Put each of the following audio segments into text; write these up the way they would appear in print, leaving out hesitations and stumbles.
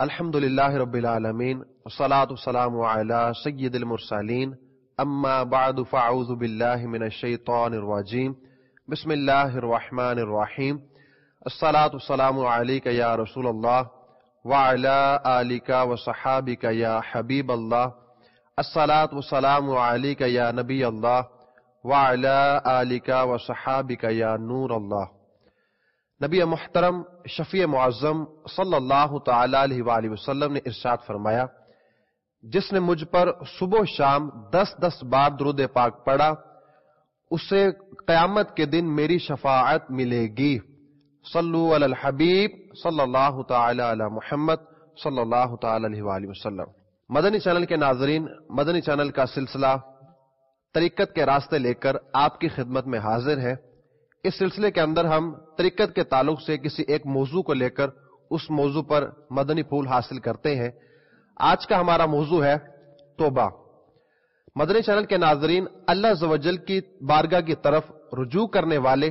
الحمد للہ رب العالمین والصلاة والسلام علی سید المرسلین اما بعد فاعوذ باللہ من الشیطان الرجیم بسم اللہ الرحمن الرحیم الصلاة والسلام علیک یا رسول اللہ وعلی آلک وصحابک یا حبیب اللہ الصلاة والسلام علیک یا نبی اللہ وعلی آلک وصحابک یا نور اللہ۔ نبی محترم شفیع معظم صلی اللہ تعالی علیہ وآلہ وسلم نے ارشاد فرمایا، جس نے مجھ پر صبح و شام 10 بار درود پاک پڑھا اسے قیامت کے دن میری شفاعت ملے گی۔ صلو علی الحبیب صلی اللہ تعالی علی محمد صلی اللہ تعالی علیہ وآلہ وسلم۔ مدنی چینل کے ناظرین، مدنی چینل کا سلسلہ طریقت کے راستے لے کر آپ کی خدمت میں حاضر ہے۔ اس سلسلے کے اندر ہم طریقت کے تعلق سے کسی ایک موضوع کو لے کر اس موضوع پر مدنی پھول حاصل کرتے ہیں۔ آج کا ہمارا موضوع ہے توبہ۔ مدنی چینل کے ناظرین، اللہ عز و جل کی بارگاہ کی طرف رجوع کرنے والے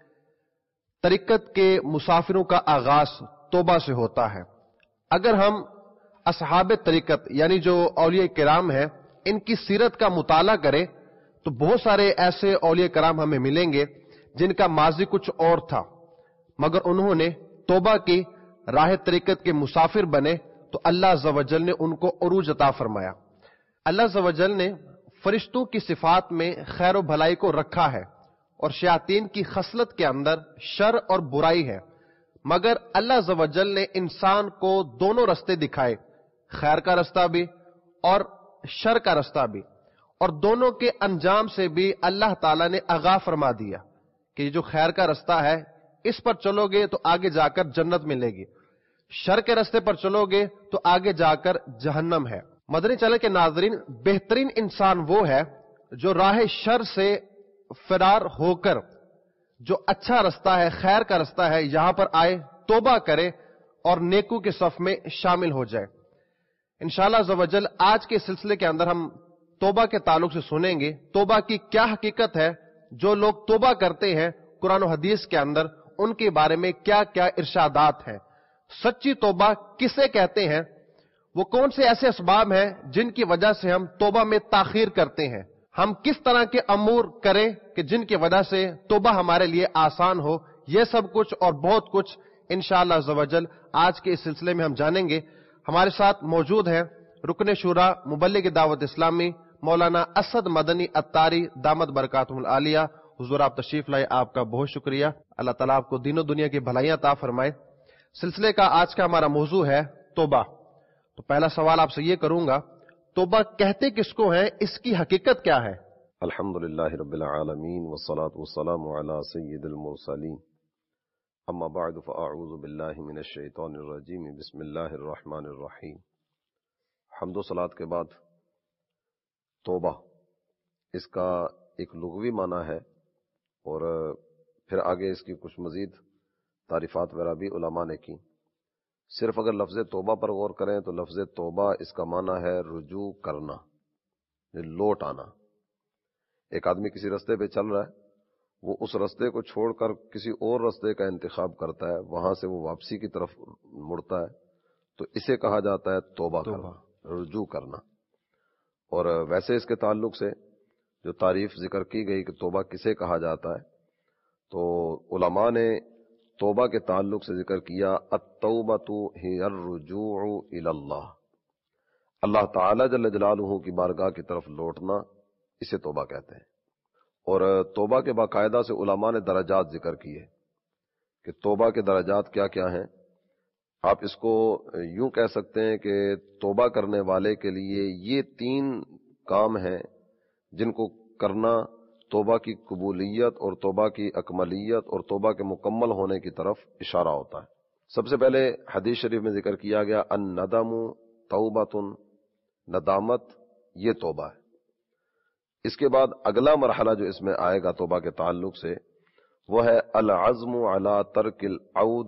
طریقت کے مسافروں کا آغاز توبہ سے ہوتا ہے۔ اگر ہم اصحاب طریقت یعنی جو اولیاء کرام ہیں ان کی سیرت کا مطالعہ کریں تو بہت سارے ایسے اولیاء کرام ہمیں ملیں گے جن کا ماضی کچھ اور تھا، مگر انہوں نے توبہ کی، راہ طریقت کے مسافر بنے تو اللہ عز و جل نے ان کو عروج عطا فرمایا۔ اللہ عز و جل نے فرشتوں کی صفات میں خیر و بھلائی کو رکھا ہے اور شیاطین کی خصلت کے اندر شر اور برائی ہے، مگر اللہ عز و جل نے انسان کو دونوں رستے دکھائے، خیر کا رستہ بھی اور شر کا رستہ بھی، اور دونوں کے انجام سے بھی اللہ تعالیٰ نے آگاہ فرما دیا کہ جو خیر کا رستہ ہے اس پر چلو گے تو آگے جا کر جنت ملے گی، شر کے رستے پر چلو گے تو آگے جا کر جہنم ہے۔ مدنی چینل کے ناظرین، بہترین انسان وہ ہے جو راہ شر سے فرار ہو کر جو اچھا رستہ ہے، خیر کا رستہ ہے، یہاں پر آئے، توبہ کرے اور نیکو کے صف میں شامل ہو جائے۔ انشاءاللہ عز و جل آج کے سلسلے کے اندر ہم توبہ کے تعلق سے سنیں گے توبہ کی کیا حقیقت ہے، جو لوگ توبہ کرتے ہیں قرآن و حدیث کے اندر ان کے بارے میں کیا کیا ارشادات ہیں، سچی توبہ کسے کہتے ہیں، وہ کون سے ایسے اسباب ہیں جن کی وجہ سے ہم توبہ میں تاخیر کرتے ہیں، ہم کس طرح کے امور کریں کہ جن کی وجہ سے توبہ ہمارے لیے آسان ہو، یہ سب کچھ اور بہت کچھ انشاءاللہ عز و جل آج کے اس سلسلے میں ہم جانیں گے۔ ہمارے ساتھ موجود ہیں رکن شورا مبلغ دعوت اسلامی مولانا اسد مدنی اتاری دامت برکاتہ العالیہ۔ حضور آپ تشریف لائے، آپ کا بہت شکریہ۔ اللہ تعالیٰ آپ کو دین و دنیا کی بھلائیاں عطا فرمائے۔ سلسلے کا آج کا ہمارا موضوع ہے توبہ۔ تو پہلا سوال آپ سے یہ کروں گا، توبہ کہتے کس کو ہیں، اس کی حقیقت کیا ہے؟ الحمدللہ رب العالمین والصلاة والسلام علی سید المرسلین، اما بعد فاعوذ باللہ من الشیطان الرجیم، بسم اللہ الرحمن الرحیم۔ حمد و صلاۃ کے بعد توبہ، اس کا ایک لغوی معنی ہے اور پھر آگے اس کی کچھ مزید تعریفات وغیرہ بھی علماء نے کی۔ صرف اگر لفظ توبہ پر غور کریں تو لفظ توبہ اس کا معنی ہے رجوع کرنا، لوٹ آنا۔ ایک آدمی کسی رستے پہ چل رہا ہے، وہ اس رستے کو چھوڑ کر کسی اور رستے کا انتخاب کرتا ہے، وہاں سے وہ واپسی کی طرف مڑتا ہے، تو اسے کہا جاتا ہے توبہ کرنا، رجوع کرنا۔ اور ویسے اس کے تعلق سے جو تعریف ذکر کی گئی کہ توبہ کسے کہا جاتا ہے، تو علماء نے توبہ کے تعلق سے ذکر کیا التوبۃ ہی الرجوع الی اللہ، اللہ تعالی جل جلالہ کی بارگاہ کی طرف لوٹنا، اسے توبہ کہتے ہیں۔ اور توبہ کے باقاعدہ سے علماء نے درجات ذکر کیے کہ توبہ کے درجات کیا کیا ہیں۔ آپ اس کو یوں کہہ سکتے ہیں کہ توبہ کرنے والے کے لیے یہ 3 کام ہیں جن کو کرنا توبہ کی قبولیت اور توبہ کی اکملیت اور توبہ کے مکمل ہونے کی طرف اشارہ ہوتا ہے۔ سب سے پہلے حدیث شریف میں ذکر کیا گیا الندم توبۃ، ندامت یہ توبہ ہے۔ اس کے بعد اگلا مرحلہ جو اس میں آئے گا توبہ کے تعلق سے وہ ہے العزم علی ترک العود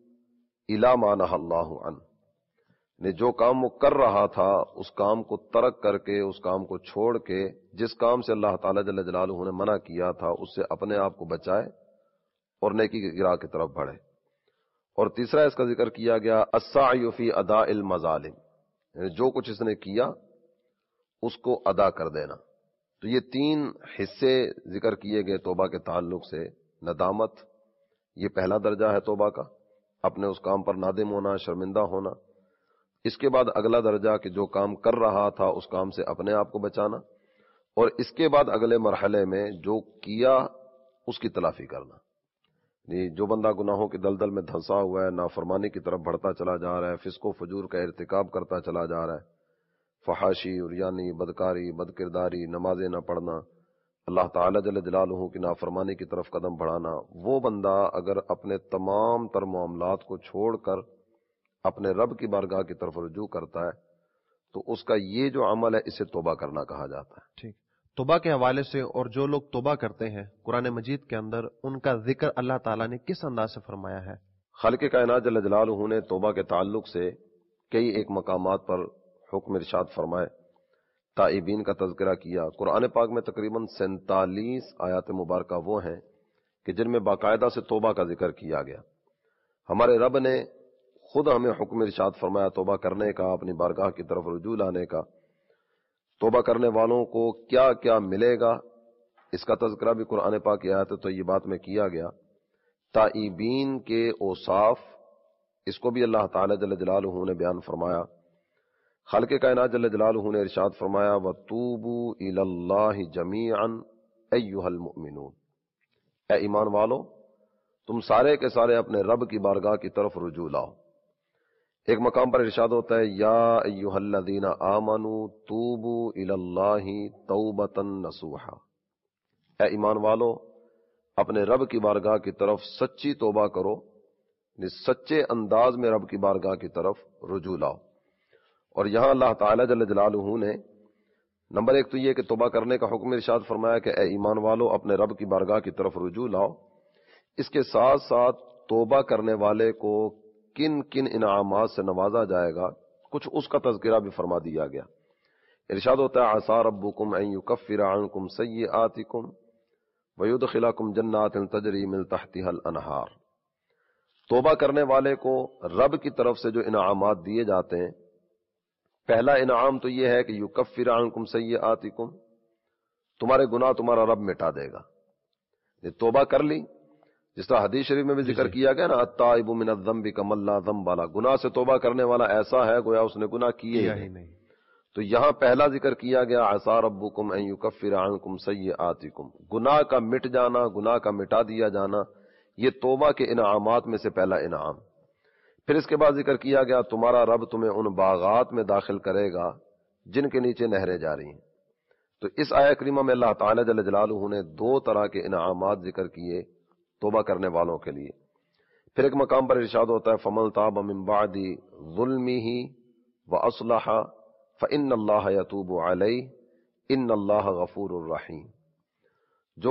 الی ما نہی اللہ عنہ، نے جو کام وہ کر رہا تھا اس کام کو ترک کر کے، اس کام کو چھوڑ کے، جس کام سے اللہ تعالیٰ جل جلالہ نے منع کیا تھا اس سے اپنے آپ کو بچائے اور نیکی کی راہ کی طرف بڑھے۔ اور تیسرا اس کا ذکر کیا گیا السعی فی اداء المظالم، یعنی جو کچھ اس نے کیا اس کو ادا کر دینا۔ تو یہ تین حصے ذکر کیے گئے توبہ کے تعلق سے۔ ندامت، یہ پہلا درجہ ہے توبہ کا، اپنے اس کام پر نادم ہونا، شرمندہ ہونا۔ اس کے بعد اگلا درجہ کہ جو کام کر رہا تھا اس کام سے اپنے آپ کو بچانا، اور اس کے بعد اگلے مرحلے میں جو کیا اس کی تلافی کرنا۔ جو بندہ گناہوں کی دلدل میں دھنسا ہوا ہے، نافرمانی کی طرف بڑھتا چلا جا رہا ہے، فسق و فجور کا ارتکاب کرتا چلا جا رہا ہے، فحاشی، عریانی، بدکاری، بدکرداری، نمازیں نہ پڑھنا، اللہ تعالیٰ جل جلالہ کی نافرمانی کی طرف قدم بڑھانا، وہ بندہ اگر اپنے تمام تر معاملات کو چھوڑ کر اپنے رب کی بارگاہ کی طرف رجوع کرتا ہے تو اس کا یہ جو عمل ہے اسے توبہ کرنا کہا جاتا ہے۔ ٹھیک، توبہ کے حوالے سے اور جو لوگ توبہ کرتے ہیں قرآن مجید کے اندر ان کا ذکر اللہ تعالیٰ نے کس انداز سے فرمایا ہے؟ خالق کائنات جل جلالہ نے توبہ کے تعلق سے کئی ایک مقامات پر حکم ارشاد فرمائے، تائبین کا تذکرہ کیا۔ قرآن پاک میں تقریباً 47 آیات مبارکہ وہ ہیں کہ جن میں باقاعدہ سے توبہ کا ذکر کیا گیا۔ ہمارے رب نے خود ہمیں حکم ارشاد فرمایا توبہ کرنے کا، اپنی بارگاہ کی طرف رجوع لانے کا۔ توبہ کرنے والوں کو کیا کیا ملے گا اس کا تذکرہ بھی قرآن پاک کی آیات طیبات میں کیا گیا۔ تائبین کے اوصاف، اس کو بھی اللہ تعالی جل جلالہ نے بیان فرمایا۔ خالق کائنات جل جلالہ نے ارشاد فرمایا وَتُوبُوا إِلَى اللَّهِ جَمِيعًا أَيُّهَا الْمُؤْمِنُونَ، اے ایمان والو تم سارے کے سارے اپنے رب کی بارگاہ کی طرف رجوع لاؤ۔ ایک مقام پر ارشاد ہوتا ہے یا ایھا الذین آمنوا توبوا الی اللہ توبۃ نصوحا، اے ایمان والو اپنے رب کی بارگاہ کی طرف سچی توبہ کرو، یعنی سچے انداز میں رب کی بارگاہ کی طرف رجوع لاؤ۔ اور یہاں اللہ تعالی جل جلالہ نے نمبر ایک تو یہ کہ توبہ کرنے کا حکم ارشاد فرمایا کہ اے ایمان والو اپنے رب کی بارگاہ کی طرف رجوع لاؤ۔ اس کے ساتھ ساتھ توبہ کرنے والے کو کن کن انعامات سے نوازا جائے گا کچھ اس کا تذکرہ بھی فرما دیا گیا۔ ارشاد ہوتا ہے عسیٰ ربکم ان یکفر عنکم سیئاتکم ویدخلکم جنات تجری من تحتها الانہار۔ توبہ کرنے والے کو رب کی طرف سے جو انعامات دیے جاتے ہیں، پہلا انعام تو یہ ہے کہ یکفر عنکم سیئاتکم، تمہارے گناہ تمہارا رب مٹا دے گا۔ یہ توبہ کر لی، جس طرح حدیث شریف میں بھی ذکر کیا گیا نا التائب من الذنب کمن لا ذنب له، گناہ سے توبہ کرنے والا ایسا ہے گویا اس نے گناہ کیے ہی نہیں۔ تو یہاں پہلا ذکر کیا گیا عسیٰ ربکم ان یکفر عنکم سیئاتکم، گناہ کا مٹ جانا، گناہ کا مٹا دیا جانا، یہ توبہ کے انعامات میں سے پہلا انعام۔ پھر اس کے بعد ذکر کیا گیا تمہارا رب تمہیں ان باغات میں داخل کرے گا جن کے نیچے نہریں جاری ہیں۔ تو اس آیت کریمہ میں اللہ تعالی جل جلالہ نے دو طرح کے انعامات ذکر کیے توبہ کرنے والوں کے لیے۔ پھر ایک مقام پر ارشاد ہوتا ہے فَمَن تَابَ مِن بَعْدِ ظُلْمِهِ وَأَصْلَحَ فَإِنَّ اللَّهَ يَتُوبُ عَلَيْهِ إِنَّ اللَّهَ غَفُورٌ رَحِيمٌ، جو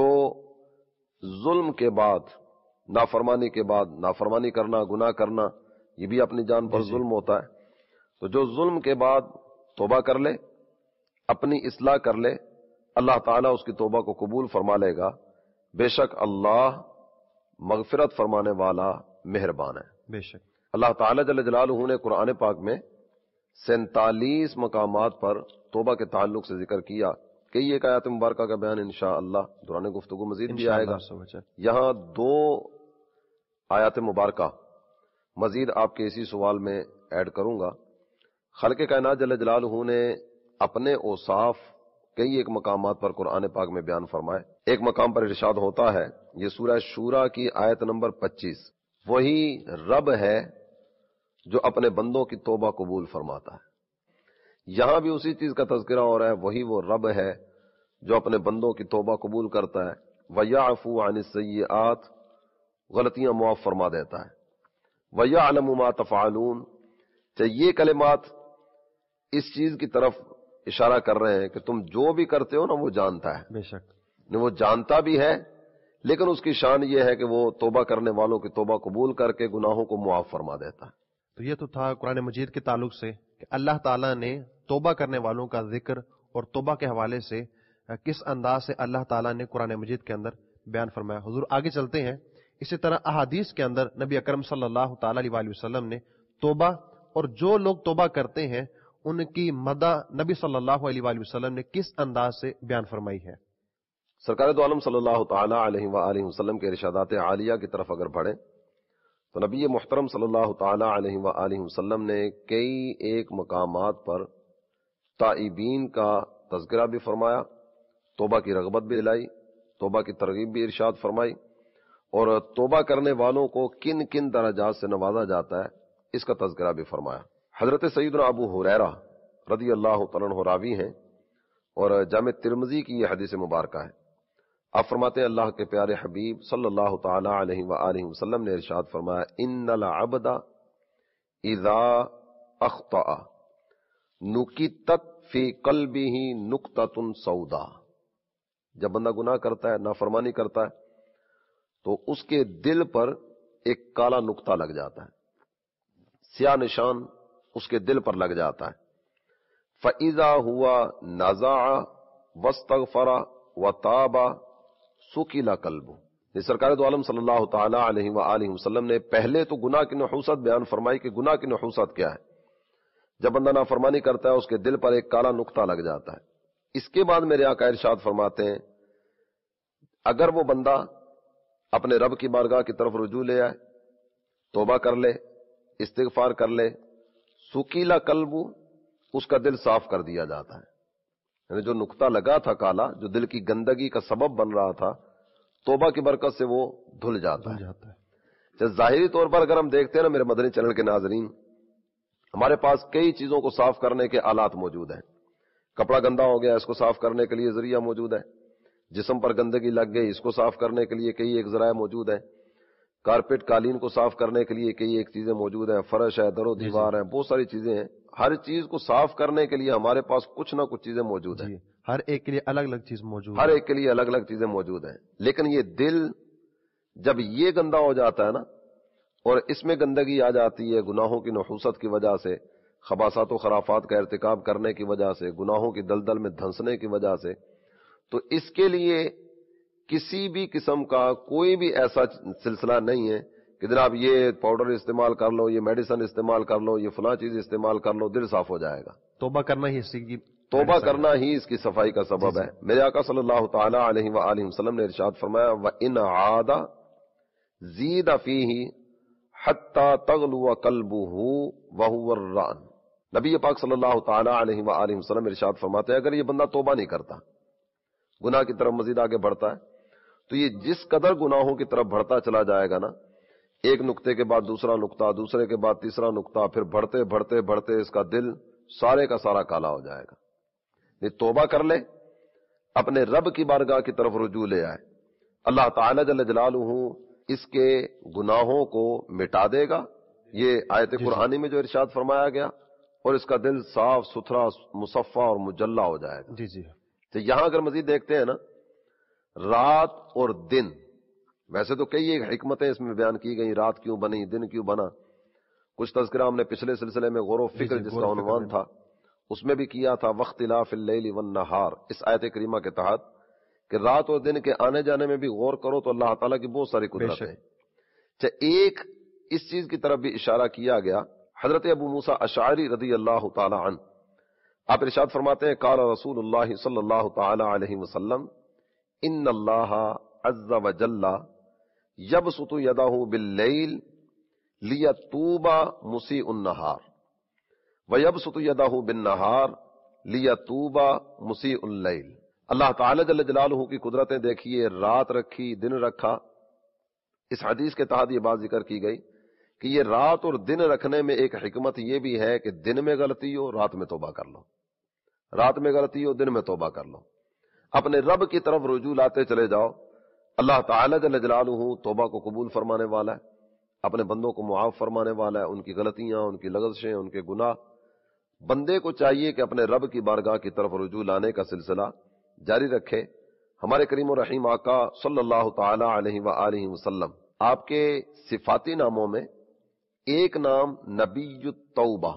ظلم کے بعد، نافرمانی کے بعد، نافرمانی کرنا، گناہ کرنا، یہ بھی اپنی جان پر ظلم ہوتا ہے، تو جو ظلم کے بعد توبہ کر لے، اپنی اصلاح کر لے، اللہ تعالیٰ اس کی توبہ کو قبول فرما لے گا۔ بے شک اللہ مغفرت فرمانے والا مہربان ہے۔ بے شک اللہ تعالیٰ جل جلالہ نے قرآن پاک میں 47 مقامات پر توبہ کے تعلق سے ذکر کیا۔ کئی ایک آیات مبارکہ کا بیان انشاءاللہ دوران گفتگو مزید بھی آئے گا۔ یہاں 2 آیات مبارکہ مزید آپ کے اسی سوال میں ایڈ کروں گا۔ خالق کائنات جل جلالہ نے اپنے اوصاف کئی ایک مقامات پر قرآن پاک میں بیان فرمائے۔ ایک مقام پر ارشاد ہوتا ہے، یہ سورہ شورى کی آیت نمبر 25، وہی رب ہے جو اپنے بندوں کی توبہ قبول فرماتا ہے۔ یہاں بھی اسی چیز کا تذکرہ ہو رہا ہے، وہی وہ رب ہے جو اپنے بندوں کی توبہ قبول کرتا ہے۔ وَيَعْفُو عَنِ السَّيِّئَاتِ، غلطیاں معاف فرما دیتا ہے۔ وَيَعْلَمُ مَا تَفْعَلُونَ، یہ کلمات اس چیز کی طرف اشارہ کر رہے ہیں کہ تم جو بھی کرتے ہو نا وہ جانتا ہے۔ بے شک وہ جانتا بھی ہے، لیکن اس کی شان یہ ہے کہ وہ توبہ کرنے والوں کی توبہ قبول کر کے گناہوں کو معاف فرما دیتا ہے۔ تو یہ تو تھا قرآن مجید کے تعلق سے کہ اللہ تعالیٰ نے توبہ کرنے والوں کا ذکر اور توبہ کے حوالے سے کس انداز سے اللہ تعالیٰ نے قرآن مجید کے اندر بیان فرمایا۔ حضور آگے چلتے ہیں، اسی طرح احادیث کے اندر نبی اکرم صلی اللہ تعالی علیہ وسلم نے توبہ اور جو لوگ توبہ کرتے ہیں ان کی مدح نبی صلی اللہ علیہ وسلم نے کس انداز سے بیان فرمائی ہے؟ سرکار دو عالم صلی اللہ تعالی علیہ وآلہ وسلم کے ارشادات عالیہ کی طرف اگر بڑھیں تو نبی محترم صلی اللہ تعالی علیہ وآلہ وسلم نے کئی ایک مقامات پر تائبین کا تذکرہ بھی فرمایا، توبہ کی رغبت بھی دلائی، توبہ کی ترغیب بھی ارشاد فرمائی، اور توبہ کرنے والوں کو کن کن درجات سے نوازا جاتا ہے اس کا تذکرہ بھی فرمایا۔ حضرت سیدنا ابو ہریرہ رضی اللہ تعالیٰ عنہ راوی ہیں اور جامع ترمذی کی یہ حدیث مبارکہ ہے۔ آپ فرماتے ہیں اللہ کے پیارے حبیب صلی اللہ تعالی علیہ وآلہ وسلم نے ارشاد فرمایا ان العبد اذا اخطأ نکتت فی قلبہ نکتۃ سوداء، جب بندہ گناہ کرتا ہے، نافرمانی کرتا ہے، تو اس کے دل پر ایک کالا نقطہ لگ جاتا ہے، سیاہ نشان اس کے دل پر لگ جاتا ہے۔ فَإِذَا هُوَ نَزَعَ وَاسْتَغْفَرَ وَتَابَ سُكِلَ قَلْبُهُ۔ سرکار دو عالم صلی اللہ تعالی علیہ وآلہ وسلم نے پہلے تو گناہ کی نحوست بیان فرمائی کہ گناہ کی نحوست کیا ہے۔ جب بندہ نافرمانی کرتا ہے اس کے دل پر ایک کالا نقطہ لگ جاتا ہے۔ اس کے بعد میرے آقا ارشاد فرماتے ہیں اگر وہ بندہ اپنے رب کی بارگاہ کی طرف رجوع لے آئے، توبہ کر لے، استغفار کر لے، سکیلا قلب، اس کا دل صاف کر دیا جاتا ہے۔ یعنی جو نقطہ لگا تھا کالا، جو دل کی گندگی کا سبب بن رہا تھا، توبہ کی برکت سے وہ دھل جاتا ہے۔ ظاہری طور پر اگر ہم دیکھتے ہیں نا میرے مدنی چینل کے ناظرین، ہمارے پاس کئی چیزوں کو صاف کرنے کے آلات موجود ہیں۔ کپڑا گندا ہو گیا، اس کو صاف کرنے کے لیے ذریعہ موجود ہے۔ جسم پر گندگی لگ گئی، اس کو صاف کرنے کے لیے کئی ایک ذرائع موجود ہیں۔ کارپیٹ قالین کو صاف کرنے کے لیے کئی ایک چیزیں موجود ہیں، فرش ہے، در و دیوار ہیں، بہت ساری چیزیں ہیں۔ ہر چیز کو صاف کرنے کے لیے ہمارے پاس کچھ نہ کچھ چیزیں موجود ہیں۔ ہر ایک کے لیے الگ الگ چیز موجود ہے، ہر ایک کے لیے الگ الگ چیزیں موجود ہیں۔ لیکن یہ دل جب یہ گندا ہو جاتا ہے نا، اور اس میں گندگی آ جاتی ہے گناہوں کی نحوست کی وجہ سے، خباثات و خرافات کا ارتکاب کرنے کی وجہ سے، گناہوں کی دلدل میں دھنسنے کی وجہ سے، تو اس کے لیے کسی بھی قسم کا کوئی بھی ایسا سلسلہ نہیں ہے کہ جناب یہ پاؤڈر استعمال کر لو، یہ میڈیسن استعمال کر لو، یہ فلاں چیز استعمال کر لو، دل صاف ہو جائے گا۔ توبہ کرنا ہی اسی کی توبہ کرنا ہی اس کی صفائی کا سبب ہے۔ میرے آقا صلی اللہ تعالی علیہ وآلہ وسلم نے ارشاد فرمایا وَإِنْ عَادَ زِيدَ فِيهِ حَتَّى تَغْلُوَ قَلْبُهُ وَهُوَ الرَّانُ۔ نبی پاک صلی اللہ تعالی علیہ وآلہ وسلم ارشاد فرماتے ہیں اگر یہ بندہ توبہ نہیں کرتا، گناہ کی طرف مزید آگے بڑھتا ہے، تو یہ جس قدر گناہوں کی طرف بڑھتا چلا جائے گا نا، ایک نقطے کے بعد دوسرا نقطہ، دوسرے کے بعد تیسرا نقطہ، پھر بڑھتے بڑھتے بڑھتے اس کا دل سارے کا سارا کالا ہو جائے گا۔ یہ توبہ کر لے، اپنے رب کی بارگاہ کی طرف رجوع لے آئے، اللہ تعالی جل جلالہ اس کے گناہوں کو مٹا دے گا۔ یہ آیت قرآنی میں جو ارشاد فرمایا گیا، اور اس کا دل صاف ستھرا مصفہ اور مجلہ ہو جائے گا۔ جی جی۔ تو یہاں اگر مزید دیکھتے ہیں نا، رات اور دن، ویسے تو کئی ایک حکمتیں اس میں بیان کی گئی، رات کیوں بنی، دن کیوں بنا، کچھ تذکرہ ہم نے پچھلے سلسلے میں غور و فکر جس کا عنوان تھا اس میں بھی کیا تھا، واختلاف اللیل والنہار، اس آیت کریمہ کے تحت کہ رات اور دن کے آنے جانے میں بھی غور کرو تو اللہ تعالیٰ کی بہت ساری قدرت ہے۔ ایک اس چیز کی طرف بھی اشارہ کیا گیا، حضرت ابو موسیٰ اشعری رضی اللہ تعالی عنہ آپ ارشاد فرماتے ہیں قال رسول اللہ صلی اللہ تعالی علیہ وسلم ان اللہ عز وجل یبسط یدہ باللیل لیتوب مسیء النہار ویبسط یدہ بالنہار لیتوب مسیء اللیل۔ اللہ تعالی جل جلالہ کی قدرتیں دیکھیے، رات رکھی، دن رکھا۔ اس حدیث کے تحت یہ بات ذکر کی گئی کہ یہ رات اور دن رکھنے میں ایک حکمت یہ بھی ہے کہ دن میں غلطی ہو رات میں توبہ کر لو، رات میں غلطی ہو دن میں توبہ کر لو، اپنے رب کی طرف رجوع لاتے چلے جاؤ۔ اللہ تعالی جل جلالہ توبہ کو قبول فرمانے والا ہے، اپنے بندوں کو معاف فرمانے والا ہے، ان کی غلطیاں، ان کی لغزشیں، ان کے گناہ۔ بندے کو چاہیے کہ اپنے رب کی بارگاہ کی طرف رجوع لانے کا سلسلہ جاری رکھے۔ ہمارے کریم و رحیم آقا صلی اللہ تعالی علیہ وآلہ وسلم، آپ کے صفاتی ناموں میں ایک نام نبی التوبہ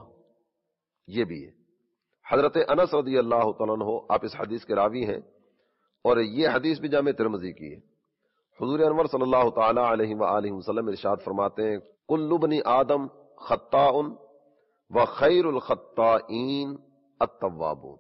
یہ بھی ہے۔ حضرت انس رضی اللہ تعالیٰ عنہ آپ اس حدیث کے راوی ہیں، اور یہ حدیث بھی جامع ترمذی کی ہے۔ حضور انور صلی اللہ تعالی علیہ وآلہ وسلم ارشاد فرماتے ہیں کل بنی آدم خطاء وخیر الخطائین التوابون،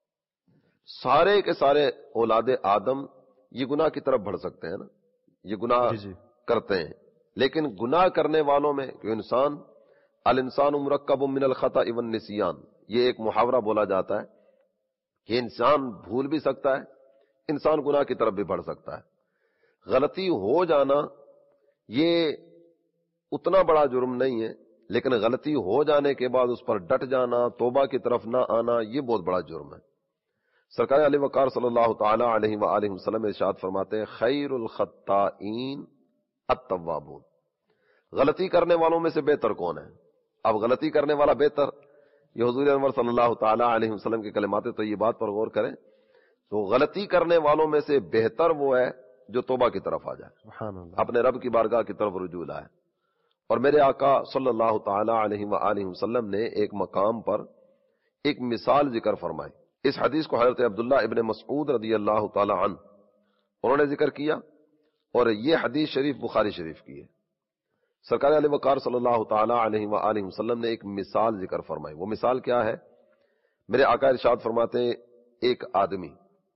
سارے کے سارے اولاد آدم یہ گناہ کی طرف بڑھ سکتے ہیں نا، یہ گناہ کرتے ہیں، لیکن گناہ کرنے والوں میں کہ انسان الانسان مرکب من الخطا والنسیان، یہ ایک محاورہ بولا جاتا ہے کہ انسان بھول بھی سکتا ہے، انسان گناہ کی طرف بھی بڑھ سکتا ہے۔ غلطی ہو جانا یہ اتنا بڑا جرم نہیں ہے، لیکن غلطی ہو جانے کے بعد اس پر ڈٹ جانا، توبہ کی طرف نہ آنا، یہ بہت بڑا جرم ہے۔ سرکار علی وقار صلی اللہ تعالی علیہ وآلہ وسلم ارشاد فرماتے ہیں خیر الخطائین التوابون، غلطی کرنے والوں میں سے بہتر کون ہے؟ اب غلطی کرنے والا بہتر، یہ حضور انور صلی اللہ تعالی علیہ وسلم کے کلمات طیبات پر غور کریں تو غلطی کرنے والوں میں سے بہتر وہ ہے جو توبہ کی طرف آ جائے، سبحان اللہ، اپنے رب کی بارگاہ کی طرف رجوع لائے۔ اور میرے آقا صلی اللہ تعالی علیہ وآلہ وسلم نے ایک مقام پر ایک مثال ذکر فرمائی۔ اس حدیث کو حضرت عبداللہ ابن مسعود رضی اللہ تعالی عنہ انہوں نے ذکر کیا، اور یہ حدیث شریف بخاری شریف کی ہے۔ سرکار علیہ وقار صلی اللہ تعالی علیہ وآلہ وسلم نے ایک مثال ذکر فرمائی۔ وہ مثال کیا ہے؟ میرے آقا ارشاد فرماتے ہیں ایک آدمی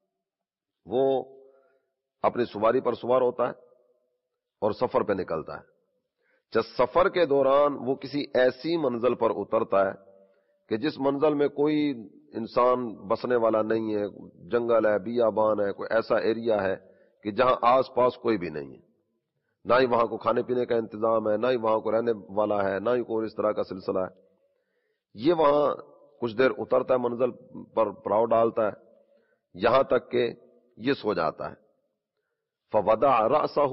وہ اپنی سواری پر سوار ہوتا ہے اور سفر پہ نکلتا ہے۔ جب سفر کے دوران وہ کسی ایسی منزل پر اترتا ہے کہ جس منزل میں کوئی انسان بسنے والا نہیں ہے، جنگل ہے، بیابان ہے، کوئی ایسا ایریا ہے کہ جہاں آس پاس کوئی بھی نہیں ہے، نہ ہی وہاں کو کھانے پینے کا انتظام ہے، نہ ہی وہاں کو رہنے والا ہے، نہ ہی کوئی اس طرح کا سلسلہ ہے۔ یہ وہاں کچھ دیر اترتا ہے، منزل پر پڑاؤ ڈالتا ہے، یہاں تک کہ یہ سو جاتا ہے۔ فوضع رأسہ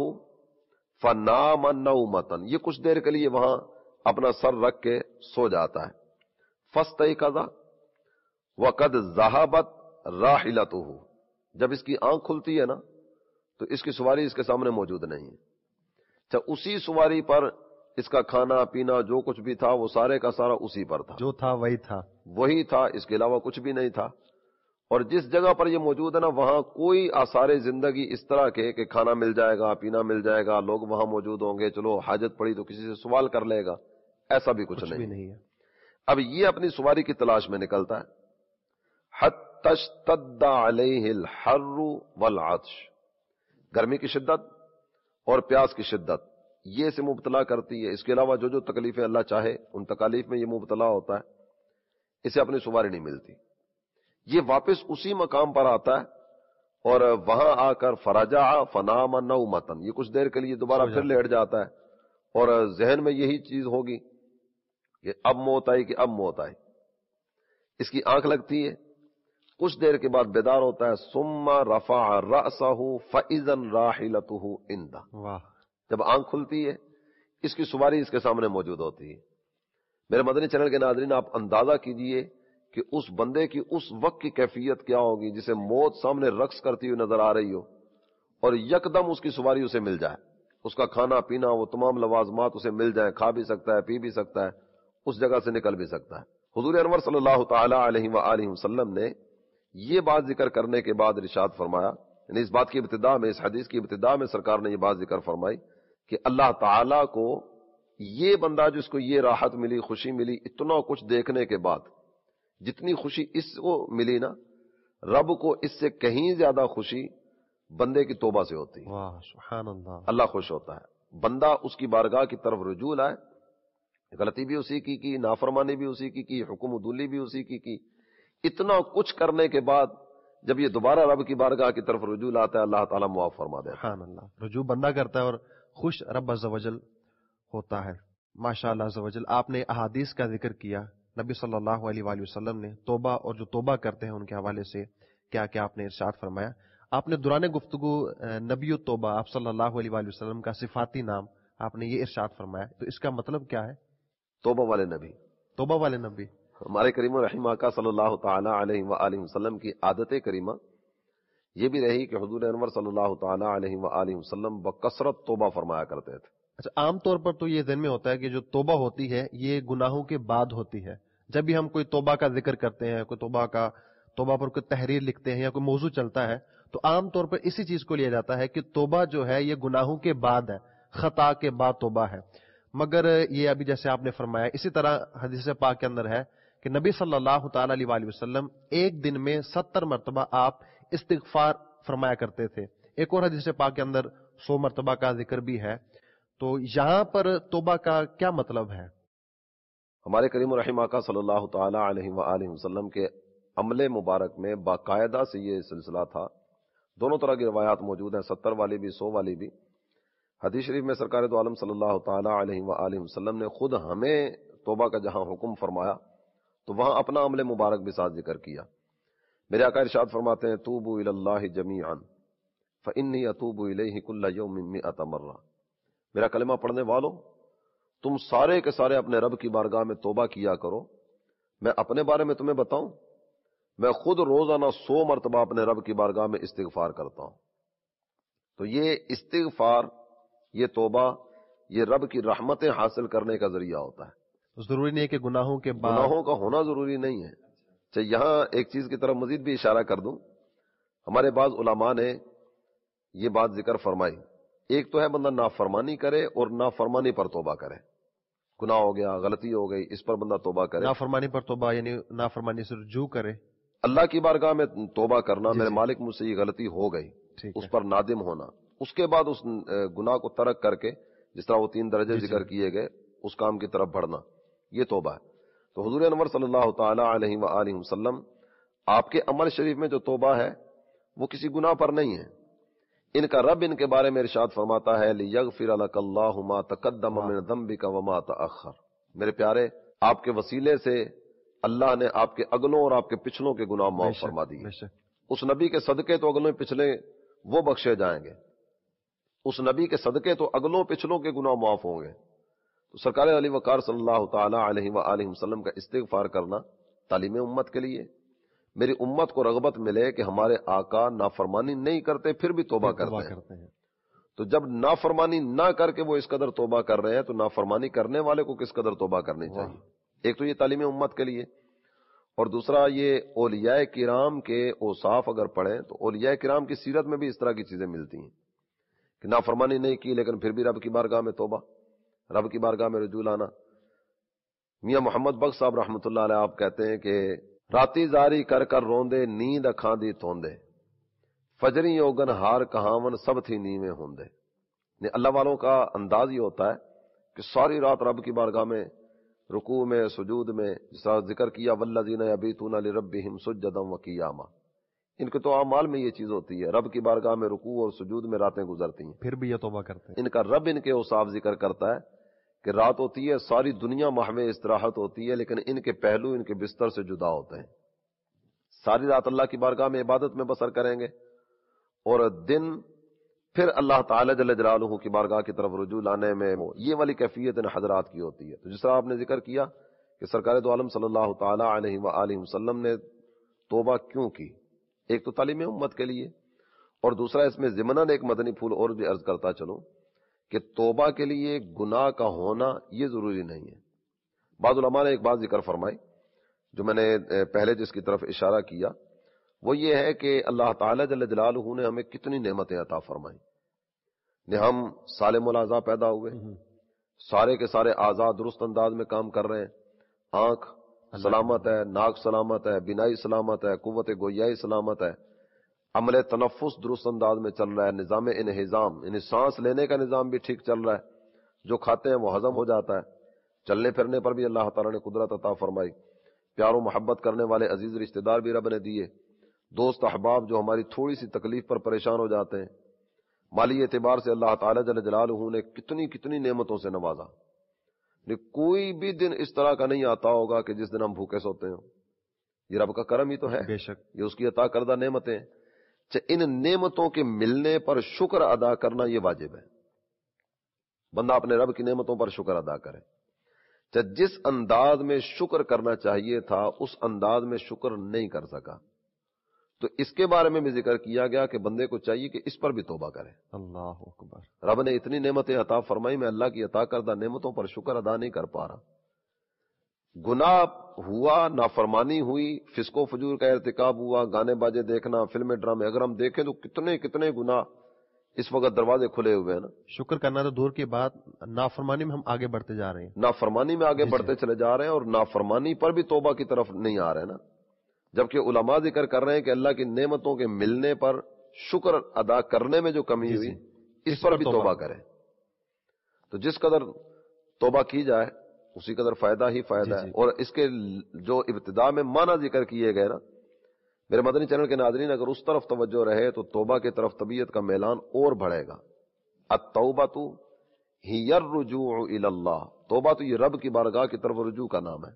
فنام نومۃ، یہ کچھ دیر کے لیے وہاں اپنا سر رکھ کے سو جاتا ہے۔ فاستيقظ وقد ذهبت راحلته، جب اس کی آنکھ کھلتی ہے نا تو اس کی سواری اس کے سامنے موجود نہیں ہے۔ اسی سواری پر اس کا کھانا پینا جو کچھ بھی تھا وہ سارے کا سارا اسی پر تھا، جو تھا وہی تھا، اس کے علاوہ کچھ بھی نہیں تھا۔ اور جس جگہ پر یہ موجود ہے نا وہاں کوئی آثار زندگی اس طرح کے کہ کھانا مل جائے گا، پینا مل جائے گا، لوگ وہاں موجود ہوں گے، چلو حاجت پڑی تو کسی سے سوال کر لے گا، ایسا بھی کچھ نہیں ہے۔ اب یہ اپنی سواری کی تلاش میں نکلتا ہے۔ حتی اشتد علیہ الحر والعطش، گرمی کی شدت اور پیاس کی شدت یہ اسے مبتلا کرتی ہے۔ اس کے علاوہ جو جو تکلیفیں اللہ چاہے ان تکالیف میں یہ مبتلا ہوتا ہے، اسے اپنی سواری نہیں ملتی۔ یہ واپس اسی مقام پر آتا ہے اور وہاں آ کر فرجع فنام نومۃ، یہ کچھ دیر کے لیے دوبارہ پھر لیٹ جاتا ہے، اور ذہن میں یہی چیز ہوگی کہ اب موت آئی، کہ اب موت آئی۔ اس کی آنکھ لگتی ہے، کچھ دیر کے بعد بیدار ہوتا ہے۔ ثم رفع رأسہ فإذا راحلته عنده، جب آنکھ کھلتی ہے اس کی سواری اس کے سامنے موجود ہوتی ہے۔ میرے مدنی چینل کے ناظرین، آپ اندازہ کیجئے کہ اس بندے کی اس وقت کی کیفیت کیا ہوگی جسے موت سامنے رقص کرتی ہوئی نظر آ رہی ہو، اور یکدم اس کی سواری اسے مل جائے، اس کا کھانا پینا وہ تمام لوازمات اسے مل جائیں، کھا بھی سکتا ہے، پی بھی سکتا ہے، اس جگہ سے نکل بھی سکتا ہے۔ حضور انور صلی اللہ تعالی علیہ وآلہ وسلم نے یہ بات ذکر کرنے کے بعد ارشاد فرمایا، یعنی اس بات کی ابتدا میں، اس حدیث کی ابتدا میں سرکار نے یہ بات ذکر فرمائی کہ اللہ تعالیٰ کو یہ بندہ جس کو یہ راحت ملی، خوشی ملی، اتنا کچھ دیکھنے کے بعد جتنی خوشی اس کو ملی نا، رب کو اس سے کہیں زیادہ خوشی بندے کی توبہ سے ہوتی ہے۔ واہ سبحان اللہ، اللہ خوش ہوتا ہے، بندہ اس کی بارگاہ کی طرف رجوع لائے، غلطی بھی اسی کی نافرمانی بھی اسی کی حکم عدولی بھی اسی کی، اتنا کچھ کرنے کے بعد جب یہ دوبارہ رب کی بارگاہ کی طرف رجوع لاتا ہے، اللہ تعالیٰ معاف فرما دیتا ہے۔ سبحان اللہ، رجوع بندہ کرتا ہے اور خوش رب عز و جل ہوتا ہے۔ ماشاء اللہ عز و جل، آپ نے احادیث کا ذکر کیا، نبی صلی اللہ علیہ وآلہ وسلم نے توبہ اور جو توبہ کرتے ہیں ان کے حوالے سے کیا کیا آپ نے ارشاد فرمایا۔ آپ نے دوران گفتگو نبی التوبہ، آپ صلی اللہ علیہ وآلہ وسلم کا صفاتی نام آپ نے یہ ارشاد فرمایا، تو اس کا مطلب کیا ہے؟ توبہ والے نبی، توبہ والے نبی۔ ہمارے کریم الرحیم آقا صلی اللہ تعالی علیہ وآلہ وسلم کی عادت کریمہ یہ بھی رہی کہ حضور انور صلی اللہ تعالی علیہ وآلہ وسلم بکثرت توبہ فرمایا کرتے تھے۔ اچھا، عام طور پر تو یہ ذہن میں ہوتا ہے کہ جو توبہ ہوتی ہے یہ گناہوں کے بعد ہوتی ہے۔ جب بھی ہم کوئی توبہ کا ذکر کرتے ہیں، کوئی توبہ پر کوئی تحریر لکھتے ہیں یا کوئی موضوع چلتا ہے تو عام طور پر اسی چیز کو لیا جاتا ہے کہ توبہ جو ہے یہ گناہوں کے بعد ہے، خطا کے بعد توبہ ہے، مگر یہ ابھی جیسے آپ نے فرمایا اسی طرح حدیث پاک کے اندر ہے کہ نبی صلی اللہ تعالی علیہ وآلہ وسلم ایک دن میں 70 مرتبہ آپ استغفار فرمایا کرتے تھے. ایک اور حدیث پاک کے اندر 100 مرتبہ کا ذکر بھی ہے. تو یہاں پر توبہ کا کیا مطلب ہے؟ ہمارے کریم الرحیم آقا صلی اللہ تعالی علیہ وآلہ وسلم کے عمل مبارک میں باقاعدہ سے یہ سلسلہ تھا. دونوں طرح کی روایات موجود ہیں، 70 والی بھی 100 والی بھی. حدیث شریف میں سرکار دو عالم صلی اللہ تعالی علیہ وآلہ وسلم نے خود ہمیں توبہ کا جہاں حکم فرمایا تو وہاں اپنا عمل مبارک بھی ساتھ ذکر کیا. میرے آقا ارشاد فرماتے ہیں توبوا الی اللہ جمیعا فانی اتوب الیہ کل یوم 100 مرہ. میرا کلمہ پڑھنے والو، تم سارے کے سارے اپنے رب کی بارگاہ میں توبہ کیا کرو. میں اپنے بارے میں تمہیں بتاؤں، میں خود روزانہ 100 مرتبہ اپنے رب کی بارگاہ میں استغفار کرتا ہوں. تو یہ استغفار، یہ توبہ، یہ رب کی رحمتیں حاصل کرنے کا ذریعہ ہوتا ہے. ضروری نہیں ہے کہ گناہوں کے بعد گناہوں کا ہونا ضروری نہیں ہے. چاہے یہاں ایک چیز کی طرف مزید بھی اشارہ کر دوں، ہمارے بعض علماء نے یہ بات ذکر فرمائی. ایک تو ہے بندہ نافرمانی کرے اور نافرمانی پر توبہ کرے. گناہ ہو گیا، غلطی ہو گئی، اس پر بندہ توبہ کرے. نافرمانی پر توبہ یعنی نافرمانی سے رجوع کرے، اللہ کی بارگاہ میں توبہ کرنا، میرے مالک مجھ سے یہ غلطی ہو گئی، اس پر نادم ہونا، اس کے بعد اس گناہ کو ترک کر کے جس طرح وہ 3 درجے ذکر کیے گئے اس کام کی طرف بڑھنا، یہ توبہ ہے. تو حضور انور صلی اللہ تعالی علیہ وآلہ وسلم آپ کے عمل شریف میں جو توبہ ہے وہ کسی گناہ پر نہیں ہے. ان کا رب ان کے بارے میں ارشاد فرماتا ہے لِيَغْفِرَ لَكَ اللَّهُ مَا تَقَدَّمَ مِنْ ذَنْبِكَ وَمَا تَأَخَّرَ. میرے پیارے، آپ کے وسیلے سے اللہ نے آپ کے اگلوں اور آپ کے پچھلوں کے گناہ معاف فرما دیے. اس نبی کے صدقے تو اگلوں پچھلے وہ بخشے جائیں گے، اس نبی کے صدقے تو اگلوں پچھلوں کے گناہ معاف ہوں گے. تو سرکار علی وقار صلی اللہ تعالی علیہ وآلہ وسلم کا استغفار کرنا تعلیم امت کے لیے، میری امت کو رغبت ملے کہ ہمارے آقا نافرمانی نہیں کرتے پھر بھی توبہ کرتے ہیں. تو جب نافرمانی نہ کر کے وہ اس قدر توبہ کر رہے ہیں تو نافرمانی کرنے والے کو کس قدر توبہ کرنی چاہیے. ایک تو یہ تعلیم امت کے لیے، اور دوسرا یہ اولیاء کرام کے اوصاف اگر پڑھیں تو اولیاء کرام کی سیرت میں بھی اس طرح کی چیزیں ملتی ہیں کہ نافرمانی نہیں کی لیکن پھر بھی رب کی بارگاہ میں توبہ، رب کی بارگاہ میں رجوع لانا. میاں محمد بخش صاحب رحمۃ اللہ علیہ آپ کہتے ہیں کہ راتی زاری کر کر روندے نیند اکھاں دی توندے فجری اوگن ہار کہاون سب تھی نیویں ہوندے. اللہ والوں کا انداز یہ ہوتا ہے کہ ساری رات رب کی بارگاہ میں رکوع میں، سجود میں، جس طرح ذکر کیا والذین یبیتون لربہم سجدا وقیاما، ان کے تو اعمال میں یہ چیز ہوتی ہے، رب کی بارگاہ میں رکوع اور سجود میں راتیں گزرتی ہیں، پھر بھی یہ توبہ کرتے ہیں. ان کا رب ان کے اوصاف ذکر کرتا ہے کہ رات ہوتی ہے، ساری دنیا محو استراحت ہوتی ہے، لیکن ان کے پہلو ان کے بستر سے جدا ہوتے ہیں. ساری رات اللہ کی بارگاہ میں عبادت میں بسر کریں گے اور دن پھر اللہ تعالی جل جلالہ کی بارگاہ کی طرف رجوع لانے میں یہ والی کیفیت ان حضرات کی ہوتی ہے. تو جس طرح آپ نے ذکر کیا کہ سرکار دو عالم صلی اللہ تعالی علیہ وآلہ وسلم نے توبہ کیوں کی، ایک تو تعلیم امت کے لیے، اور دوسرا اس میں ضمناً ایک مدنی پھول اور بھی عرض کرتا چلوں کہ توبہ کے لیے گناہ کا ہونا یہ ضروری نہیں ہے. بعض علماء نے ایک بات ذکر فرمائی جو میں نے پہلے جس کی طرف اشارہ کیا، وہ یہ ہے کہ اللہ تعالی جل جلالہ نے ہمیں کتنی نعمتیں عطا فرمائیں. ہم سالم الاعضاء پیدا ہوئے، سارے کے سارے اعضاء درست انداز میں کام کر رہے ہیں، آنکھ سلامت ہے، ناک سلامت ہے، بینائی سلامت ہے، قوت گویائی سلامت ہے، عمل تنفس درست انداز میں چل رہا ہے، نظام انہضام یعنی سانس لینے کا نظام بھی ٹھیک چل رہا ہے، جو کھاتے ہیں وہ ہضم ہو جاتا ہے، چلنے پھرنے پر بھی اللہ تعالیٰ نے قدرت عطا فرمائی، پیار و محبت کرنے والے عزیز رشتہ دار بھی رب نے دیے، دوست احباب جو ہماری تھوڑی سی تکلیف پر پریشان ہو جاتے ہیں، مالی اعتبار سے اللہ تعالیٰ جل جلالہ نے کتنی کتنی نعمتوں سے نوازا. کوئی بھی دن اس طرح کا نہیں آتا ہوگا کہ جس دن ہم بھوکے سوتے ہوں. یہ رب کا کرم ہی تو ہے، بے شک یہ اس کی عطا کردہ نعمتیں. ان نعمتوں کے ملنے پر شکر ادا کرنا یہ واجب ہے، بندہ اپنے رب کی نعمتوں پر شکر ادا کرے. جس انداز میں شکر کرنا چاہیے تھا اس انداز میں شکر نہیں کر سکا، تو اس کے بارے میں بھی ذکر کیا گیا کہ بندے کو چاہیے کہ اس پر بھی توبہ کرے. اللہ اکبر. رب نے اتنی نعمتیں عطا فرمائی، میں اللہ کی عطا کردہ نعمتوں پر شکر ادا نہیں کر پا رہا. گناہ ہوا، نافرمانی ہوئی، فسق و فجور کا ارتکاب ہوا، گانے باجے دیکھنا، فلمیں ڈرامے، اگر ہم دیکھیں تو کتنے کتنے گناہ اس وقت دروازے کھلے ہوئے ہیں نا. شکر کرنا تو دور کی بات، نافرمانی میں ہم آگے بڑھتے جا رہے ہیں. نافرمانی میں آگے بڑھتے چلے جا رہے ہیں، اور نافرمانی پر بھی توبہ کی طرف نہیں آ رہے نا. جبکہ علماء ذکر کر رہے ہیں کہ اللہ کی نعمتوں کے ملنے پر شکر ادا کرنے میں جو کمی ہوئی اس پر بھی توبہ کریں. تو جس قدر توبہ کی جائے اسی قدر فائدہ ہی فائدہ ہے. اور اس کے جو ابتدا میں معنی ذکر کیے گئے نا میرے مدنی چینل کے ناظرین، اگر اس طرف توجہ رہے تو توبہ کی طرف طبیعت کا میلان اور بڑھے گا. التوبۃ ہی الرجوع الی اللہ، توبہ تو یہ رب کی بارگاہ کی طرف رجوع کا نام ہے.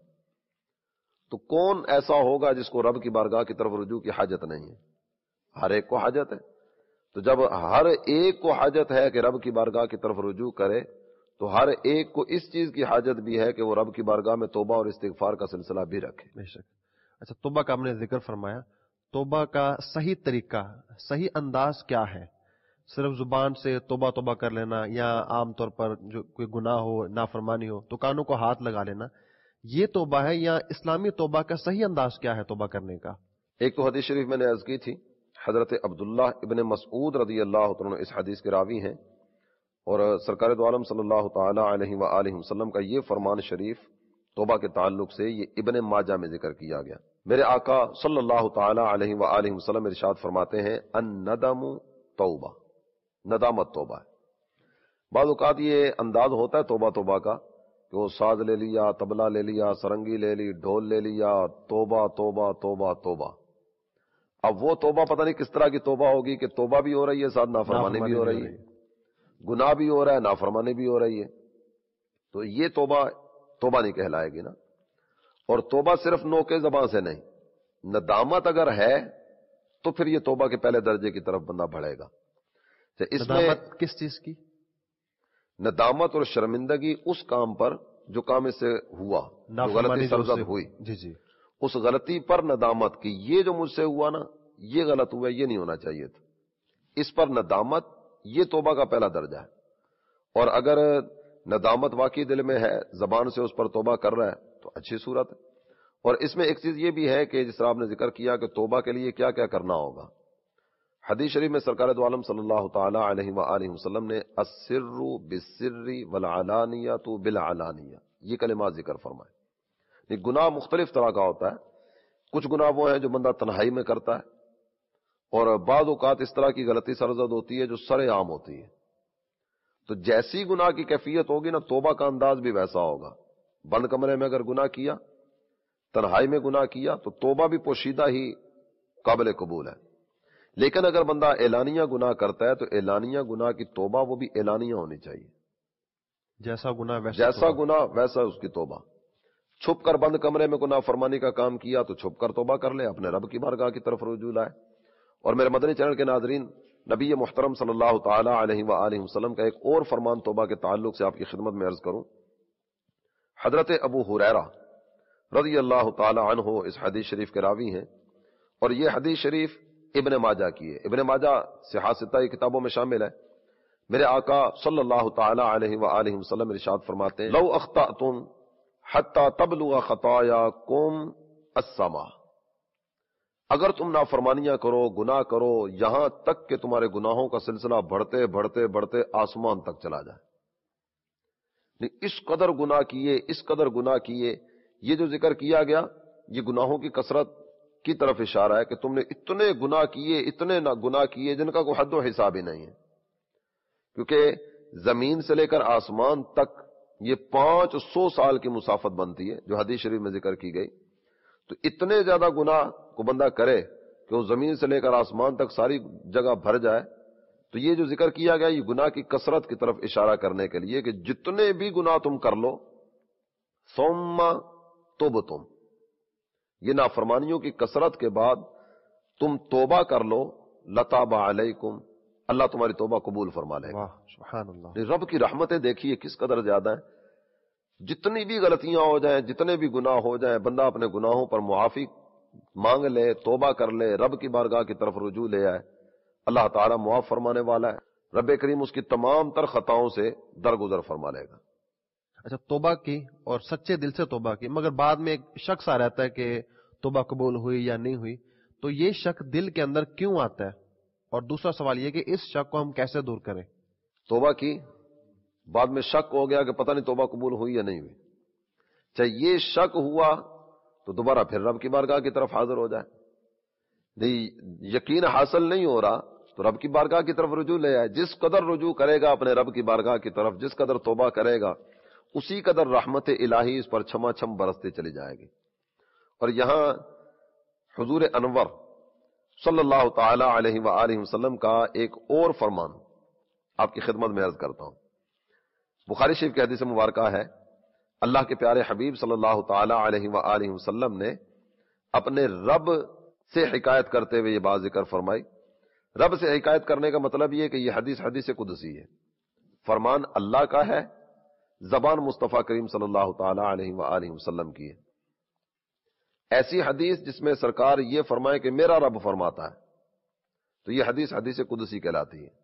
تو کون ایسا ہوگا جس کو رب کی بارگاہ کی طرف رجوع کی حاجت نہیں ہے؟ ہر ایک کو حاجت ہے. تو جب ہر ایک کو حاجت ہے کہ رب کی بارگاہ کی طرف رجوع کرے، تو ہر ایک کو اس چیز کی حاجت بھی ہے کہ وہ رب کی بارگاہ میں توبہ اور استغفار کا سلسلہ بھی رکھے. بے شک. اچھا، توبہ کا ہم نے ذکر فرمایا، توبہ کا صحیح طریقہ، صحیح انداز کیا ہے؟ صرف زبان سے توبہ توبہ کر لینا، یا عام طور پر جو کوئی گناہ ہو، نافرمانی ہو تو کانوں کو ہاتھ لگا لینا، یہ توبہ ہے؟ یا اسلامی توبہ کا صحیح انداز کیا ہے توبہ کرنے کا؟ ایک تو حدیث شریف میں نے عرض کی تھی، حضرت عبداللہ ابن مسعود رضی اللہ عنہ اس حدیث کے راوی ہیں، اور سرکار دو عالم صلی اللہ تعالی علیہ وآلہ وسلم کا یہ فرمان شریف توبہ کے تعلق سے یہ ابن ماجہ میں ذکر کیا گیا. میرے آقا صلی اللہ تعالی علیہ وآلہ وسلم ارشاد فرماتے ہیں الندم توبہ، ندامت توبہ ہے. بعض اوقات یہ انداز ہوتا ہے توبہ توبہ کا کہ وہ ساز لے لیا، طبلہ لے لیا، سرنگی لے لی، ڈھول لے لیا، توبہ توبہ توبہ توبہ. اب وہ توبہ پتہ نہیں کس طرح کی توبہ ہوگی کہ توبہ بھی ہو رہی ہے، ساتھ نافرمانی بھی ہو رہی ہے، گناہ بھی ہو رہا ہے، نافرمانی بھی ہو رہی ہے. تو یہ توبہ نہیں کہلائے گی نا. اور توبہ صرف نوکے زبان سے نہیں، ندامت اگر ہے تو پھر یہ توبہ کے پہلے درجے کی طرف بندہ بڑھے گا. اس میں ندامت کس چیز کی؟ ندامت اور شرمندگی اس کام پر جو کام اس سے ہوا، جو غلطی سرزد ہوئی، جی اس غلطی پر ندامت کی، یہ جو مجھ سے ہوا نا یہ غلط ہوا، یہ نہیں ہونا چاہیے تھا، اس پر ندامت، یہ توبہ کا پہلا درجہ ہے. اور اگر ندامت واقعی دل میں ہے، زبان سے اس پر توبہ کر رہا ہے تو اچھی صورت ہے. اور اس میں ایک چیز یہ بھی ہے کہ جس طرح آپ نے ذکر کیا کہ توبہ کے لیے کیا کیا کرنا ہوگا. حدیث شریف میں سرکار دو عالم صلی اللہ تعالی علیہ وآلہ وسلم نے السر بالسر والعلانیۃ بالعلانیہ یہ کلمات ذکر فرمائے. یہ گناہ مختلف طرح کا ہوتا ہے. کچھ گناہ وہ ہیں جو بندہ تنہائی میں کرتا ہے، اور بعض اوقات اس طرح کی غلطی سرزد ہوتی ہے جو سر عام ہوتی ہے. تو جیسی گناہ کی کیفیت ہوگی نا توبہ کا انداز بھی ویسا ہوگا. بند کمرے میں اگر گناہ کیا، تنہائی میں گناہ کیا تو توبہ بھی پوشیدہ ہی قابل قبول ہے. لیکن اگر بندہ اعلانیہ گناہ کرتا ہے تو اعلانیہ گناہ کی توبہ وہ بھی اعلانیہ ہونی چاہیے. جیسا گناہ ویسا اس کی توبہ. چھپ کر بند کمرے میں گناہ فرمانی کا کام کیا تو چھپ کر توبہ کر لے، اپنے رب کی بارگاہ کی طرف رجوع لائے. اور میرے مدنی چینل کے ناظرین، نبی محترم صلی اللہ تعالی علیہ وآلہ وسلم کا ایک اور فرمان توبہ کے تعلق سے آپ کی خدمت میں عرض کروں. حضرت ابو ہریرہ رضی اللہ تعالی عنہ اس حدیث شریف کے راوی ہیں، اور یہ حدیث شریف ابن ماجہ کی ہے. ابن ماجہ صحاح ستہ کتابوں میں شامل ہے. میرے آقا صلی اللہ تعالی علیہ وآلہ وسلم ارشاد فرماتے ہیں لو اخطأتم حتی تبلغ خطایاکم السما، اگر تم نافرمانیاں کرو، گناہ کرو، یہاں تک کہ تمہارے گناہوں کا سلسلہ بڑھتے بڑھتے بڑھتے آسمان تک چلا جائے. اس قدر گناہ کیے، اس قدر گناہ کیے. یہ جو ذکر کیا گیا یہ گناہوں کی کثرت کی طرف اشارہ ہے کہ تم نے اتنے گناہ کیے، اتنے گناہ کیے جن کا کوئی حد و حساب ہی نہیں ہے. کیونکہ زمین سے لے کر آسمان تک یہ 500 سال کی مسافت بنتی ہے جو حدیث شریف میں ذکر کی گئی. تو اتنے زیادہ گناہ کو بندہ کرے کہ وہ زمین سے لے کر آسمان تک ساری جگہ بھر جائے. تو یہ جو ذکر کیا گیا یہ گناہ کی کثرت کی طرف اشارہ کرنے کے لیے کہ جتنے بھی گناہ تم کر لو ثم تبتم، یہ نافرمانیوں کی کثرت کے بعد تم توبہ کر لو، لتاب علیکم، اللہ تمہاری توبہ قبول فرما لے گا. سبحان اللہ. رب کی رحمتیں دیکھیے کس قدر زیادہ ہیں. جتنی بھی غلطیاں ہو جائیں، جتنے بھی گناہ ہو جائیں، بندہ اپنے گناہوں پر معافی مانگ لے، توبہ کر لے، رب کی بارگاہ کی طرف رجوع لے آئے، اللہ تعالیٰ معاف فرمانے والا ہے. رب کریم اس کی تمام تر خطاؤں سے درگزر فرما لے گا. اچھا، توبہ کی اور سچے دل سے توبہ کی، مگر بعد میں ایک شک سا رہتا ہے کہ توبہ قبول ہوئی یا نہیں ہوئی، تو یہ شک دل کے اندر کیوں آتا ہے؟ اور دوسرا سوال یہ کہ اس شک کو ہم کیسے دور کریں؟ توبہ کی بعد میں شک ہو گیا کہ پتہ نہیں توبہ قبول ہوئی یا نہیں ہوئی، چاہے یہ شک ہوا تو دوبارہ پھر رب کی بارگاہ کی طرف حاضر ہو جائے، نہیں یقین حاصل نہیں ہو رہا تو رب کی بارگاہ کی طرف رجوع لے آئے. جس قدر رجوع کرے گا اپنے رب کی بارگاہ کی طرف، جس قدر توبہ کرے گا، اسی قدر رحمت الہی اس پر چھما چھم برستے چلی جائے گی. اور یہاں حضور انور صلی اللہ تعالی علیہ وآلہ وسلم کا ایک اور فرمان آپ کی خدمت میں عرض کرتا ہوں. بخاری شریف کی حدیث مبارکہ ہے، اللہ کے پیارے حبیب صلی اللہ تعالی علیہ وآلہ وسلم نے اپنے رب سے حکایت کرتے ہوئے یہ بات ذکر فرمائی. رب سے حکایت کرنے کا مطلب یہ کہ یہ حدیث قدسی ہے، فرمان اللہ کا ہے، زبان مصطفیٰ کریم صلی اللہ تعالی علیہ وآلہ وسلم کی ہے. ایسی حدیث جس میں سرکار یہ فرمائے کہ میرا رب فرماتا ہے، تو یہ حدیث قدسی کہلاتی ہے.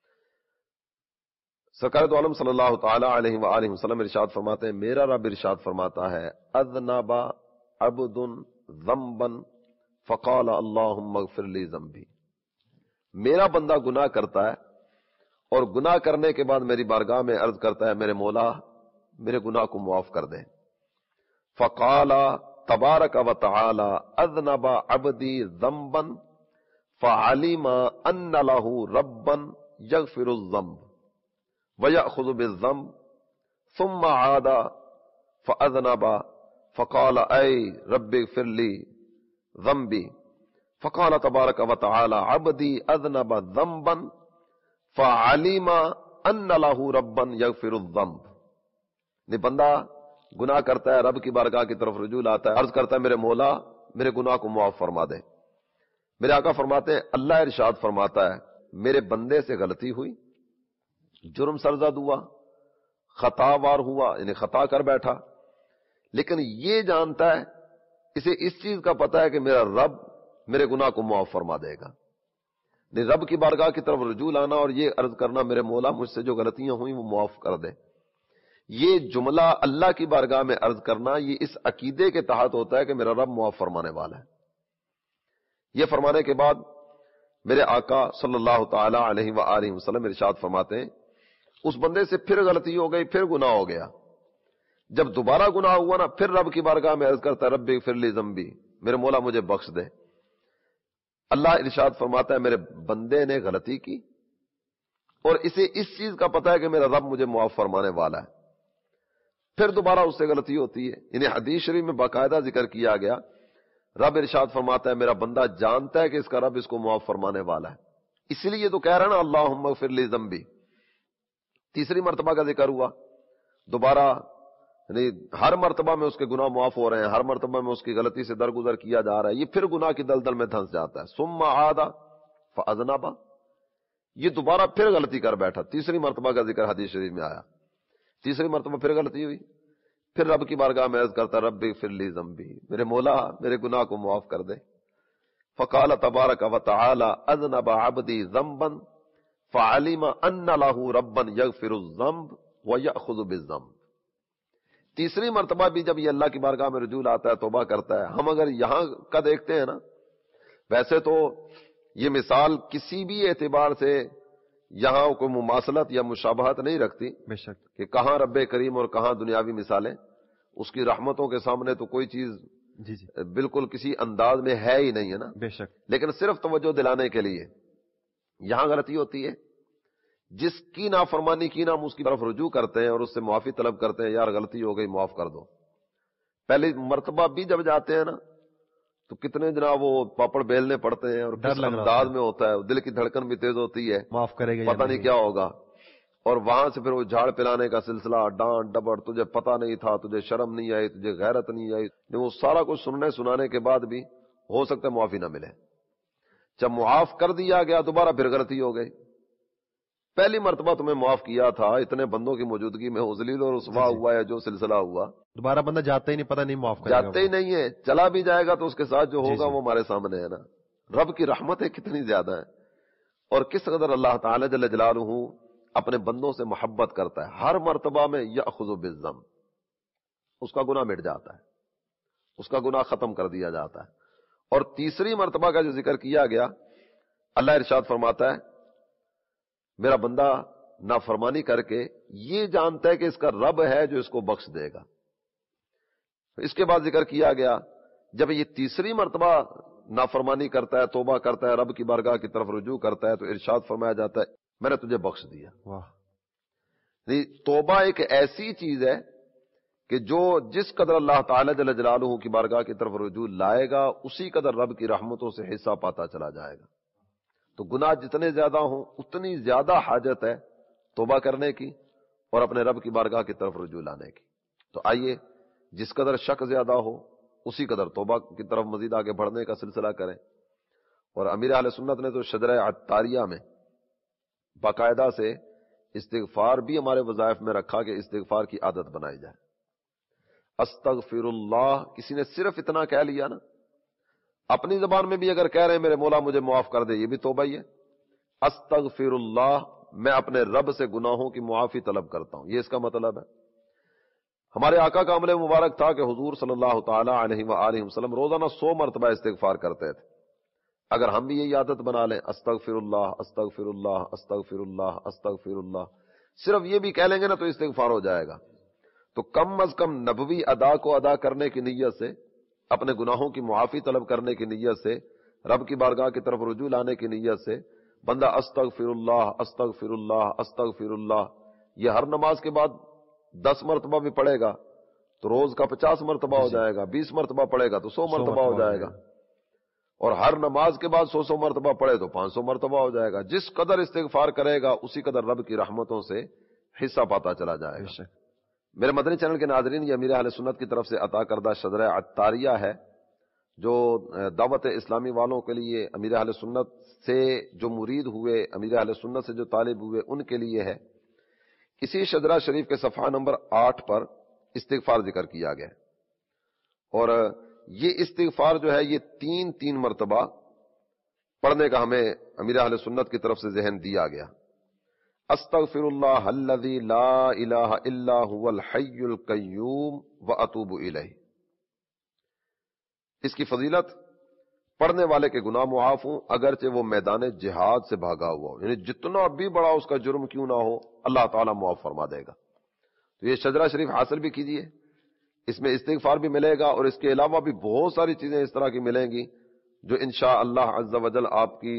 سرکار دو عالم صلی اللہ تعالی علیہ وآلہ وسلم ارشاد فرماتے ہیں، میرا رب ارشاد فرماتا ہے، اذنب عبد ذنبا فقال اللہم اغفر لی ذنبی. میرا بندہ گناہ کرتا ہے اور گناہ کرنے کے بعد میری بارگاہ میں عرض کرتا ہے، میرے مولا میرے گناہ کو معاف کر دے. فقال تبارک و تعالی اذنب عبدی ذنبا فعلم ان له ربا یغفر الذنب ویأخذ بالذنب ثم عاد فاذنب فقال اے رب اغفر لی ذنبی فقال تبارک و تعالی عبدی اذنب ذنبا فعلم ان له ربا یغفر الذنب. یہ بندہ گناہ کرتا ہے، رب کی بارگاہ کی طرف رجوع لاتا ہے، عرض کرتا ہے میرے مولا میرے گناہ کو معاف فرما دے. میرے آقا فرماتے ہیں اللہ ارشاد فرماتا ہے میرے بندے سے غلطی ہوئی، جرم سرزد ہوا، خطا وار ہوا، یعنی خطا کر بیٹھا، لیکن یہ جانتا ہے، اسے اس چیز کا پتہ ہے کہ میرا رب میرے گناہ کو معاف فرما دے گا. رب کی بارگاہ کی طرف رجوع لانا اور یہ عرض کرنا میرے مولا مجھ سے جو غلطیاں ہوئیں وہ معاف کر دے، یہ جملہ اللہ کی بارگاہ میں عرض کرنا یہ اس عقیدے کے تحت ہوتا ہے کہ میرا رب معاف فرمانے والا ہے. یہ فرمانے کے بعد میرے آقا صلی اللہ تعالی علیہ وآلہ وسلم ارشاد فرماتے ہیں اس بندے سے پھر غلطی ہو گئی، پھر گناہ ہو گیا. جب دوبارہ گناہ ہوا نا، پھر رب کی بارگاہ میں عرض کرتا ہے رب اغفر لی ذنبی، میرے مولا مجھے بخش دے. اللہ ارشاد فرماتا ہے میرے بندے نے غلطی کی اور اسے اس چیز کا پتہ ہے کہ میرا رب مجھے معاف فرمانے والا ہے، پھر دوبارہ اس سے غلطی ہوتی ہے. یعنی حدیث شریف میں باقاعدہ ذکر کیا گیا، رب ارشاد فرماتا ہے میرا بندہ جانتا ہے کہ اس کا رب اس کو معاف فرمانے والا ہے، اس لیے تو کہہ رہا نا اللہم اغفر لی ذنبی. تیسری مرتبہ کا ذکر ہوا، دوبارہ یعنی ہر مرتبہ میں اس کے گناہ معاف ہو رہے ہیں، ہر مرتبہ میں اس کی غلطی سے درگزر کیا جا رہا ہے، یہ پھر گناہ کی دلدل میں دھنس جاتا ہے. ثم عاد فاذنب، یہ دوبارہ پھر غلطی کر بیٹھا. تیسری مرتبہ کا ذکر حدیث شریف میں آیا، تیسری مرتبہ پھر غلطی ہوئی، پھر رب کی بارگاہ میں عرض کرتا رب اغفر لی ذنبی، میرے مولا میرے گناہ کو معاف کر دے. فقال تبارک و تعالی اذنب عبدی ذنبا فعلم ان له ربا یغفر الذنب ویأخذ بالذنب. تیسری مرتبہ بھی جب یہ اللہ کی بارگاہ میں رجوع آتا ہے، توبہ کرتا ہے. ہم اگر یہاں کا دیکھتے ہیں نا، ویسے تو یہ مثال کسی بھی اعتبار سے یہاں کوئی مماثلت یا مشابہت نہیں رکھتی، بے شک کہ کہاں رب کریم اور کہاں دنیاوی مثالیں. اس کی رحمتوں کے سامنے تو کوئی چیز جی بالکل کسی انداز میں ہے ہی نہیں، ہے نا. بے شک. لیکن صرف توجہ دلانے کے لیے یہاں غلطی ہوتی ہے، جس کی نافرمانی کی نا ہم اس کی طرف رجوع کرتے ہیں اور اس سے معافی طلب کرتے ہیں، یار غلطی ہو گئی معاف کر دو. پہلی مرتبہ بھی جب جاتے ہیں نا تو کتنے جناب وہ پاپڑ بیلنے پڑتے ہیں، اور کس انداز میں ہوتا ہے، دل کی دھڑکن بھی تیز ہوتی ہے، معاف کرے گا پتہ نہیں کیا ہوگا. اور وہاں سے پھر وہ جھاڑ پلانے کا سلسلہ، ڈانٹ ڈپٹ، تجھے پتہ نہیں تھا، تجھے شرم نہیں آئی، تجھے غیرت نہیں آئی. وہ سارا کچھ سننے سنانے کے بعد بھی ہو سکتا ہے معافی نہ ملے. جب معاف کر دیا گیا دوبارہ پھر غلطی ہو گئی. پہلی مرتبہ تمہیں معاف کیا تھا، اتنے بندوں کی موجودگی میں ذلیل اور رسوا ہوا ہے جو سلسلہ ہوا، دوبارہ بندہ جاتا ہی نہیں، پتہ نہیں معاف کرے گا، جاتے ہی نہیں ہے. چلا بھی جائے گا تو اس کے ساتھ جو ہوگا وہ ہمارے سامنے ہے نا. رب کی رحمتیں کتنی زیادہ ہیں، اور کس قدر اللہ تعالی جل جلالہ اپنے بندوں سے محبت کرتا ہے، ہر مرتبہ میں یأخذ بالذنب، اس کا گناہ مٹ جاتا ہے، اس کا گناہ ختم کر دیا جاتا ہے۔ اور تیسری مرتبہ کا جو ذکر کیا گیا، اللہ ارشاد فرماتا ہے میرا بندہ نافرمانی کر کے یہ جانتا ہے کہ اس کا رب ہے جو اس کو بخش دے گا۔ اس کے بعد ذکر کیا گیا جب یہ تیسری مرتبہ نافرمانی کرتا ہے، توبہ کرتا ہے، رب کی بارگاہ کی طرف رجوع کرتا ہے، تو ارشاد فرمایا جاتا ہے میں نے تجھے بخش دیا۔ واہ، توبہ ایک ایسی چیز ہے کہ جو جس قدر اللہ تعالی جل جلالہ کی بارگاہ کی طرف رجوع لائے گا اسی قدر رب کی رحمتوں سے حصہ پاتا چلا جائے گا۔ تو گناہ جتنے زیادہ ہوں اتنی زیادہ حاجت ہے توبہ کرنے کی اور اپنے رب کی بارگاہ کی طرف رجوع لانے کی۔ تو آئیے جس قدر شک زیادہ ہو اسی قدر توبہ کی طرف مزید آگے بڑھنے کا سلسلہ کریں۔ اور امیر اہل سنت نے تو شجرہ عطاریہ میں باقاعدہ سے استغفار بھی ہمارے وظائف میں رکھا کہ استغفار کی عادت بنائی جائے۔ استغفر اللہ، کسی نے صرف اتنا کہہ لیا نا، اپنی زبان میں بھی اگر کہہ رہے ہیں میرے مولا مجھے معاف کر دے، یہ بھی توبہ ہی ہے۔ استغفر اللہ، میں اپنے رب سے گناہوں کی معافی طلب کرتا ہوں، یہ اس کا مطلب ہے۔ ہمارے آقا کا عمل مبارک تھا کہ حضور صلی اللہ تعالی علیہ وآلہ وسلم روزانہ 100 مرتبہ استغفار کرتے تھے۔ اگر ہم بھی یہ عادت بنا لیں استغفر اللہ استغفر اللہ استغفر اللہ استغفر اللہ، صرف یہ بھی کہہ لیں گے نا تو استغفار ہو جائے گا۔ تو کم از کم نبوی ادا کو ادا کرنے کی نیت سے، اپنے گناہوں کی معافی طلب کرنے کی نیت سے، رب کی بارگاہ کی طرف رجوع لانے کی نیت سے بندہ استغفر اللہ استغفر اللہ استغفر اللہ یہ ہر نماز کے بعد 10 مرتبہ بھی پڑھے گا تو روز کا 50 مرتبہ ہو جائے گا، 20 مرتبہ پڑھے گا تو 100 مرتبہ ہو جائے گا، اور ہر نماز کے بعد 100 مرتبہ پڑھے تو 500 مرتبہ ہو جائے گا۔ جس قدر استغفار کرے گا اسی قدر رب کی رحمتوں سے حصہ پاتا چلا جائے گا۔ میرے مدنی چینل کے ناظرین، یہ امیر اہل سنت کی طرف سے عطا کردہ شجرہ عطاریہ ہے جو دعوت اسلامی والوں کے لیے، امیر اہل سنت سے جو مرید ہوئے، امیر اہل سنت سے جو طالب ہوئے ان کے لیے ہے۔ اسی شجرہ شریف کے صفحہ نمبر 8 پر استغفار ذکر کیا گیا، اور یہ استغفار جو ہے یہ 3 مرتبہ پڑھنے کا ہمیں امیر اہل سنت کی طرف سے ذہن دیا گیا۔ استغفر اللہ الذی لا الہ الا هو الحی القیوم واتوب الیہ۔ اس کی فضیلت پڑھنے والے کے گناہ معاف ہوں اگرچہ وہ میدان جہاد سے بھاگا ہوا ہو، یعنی جتنا بھی بڑا اس کا جرم کیوں نہ ہو اللہ تعالیٰ معاف فرما دے گا۔ تو یہ شجرہ شریف حاصل بھی کیجئے، اس میں استغفار بھی ملے گا، اور اس کے علاوہ بھی بہت ساری چیزیں اس طرح کی ملیں گی جو انشاءاللہ عز و جل آپ کی